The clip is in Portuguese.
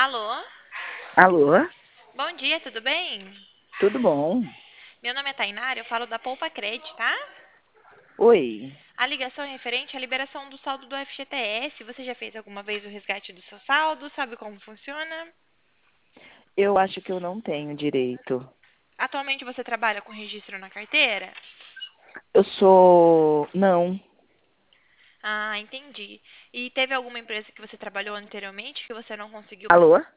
Alô? Alô? Bom dia, tudo bem? Tudo bom? Meu nome é Tainara, eu falo da Poupa Cred, tá? Oi. A ligação é referente à liberação do saldo do FGTS. Você já fez alguma vez o resgate do seu saldo? Sabe como funciona? Eu acho que eu não tenho direito. Atualmente você trabalha com registro na carteira? Eu sou. Não. Ah, entendi. E teve alguma empresa que você trabalhou anteriormente que você não conseguiu? Alô?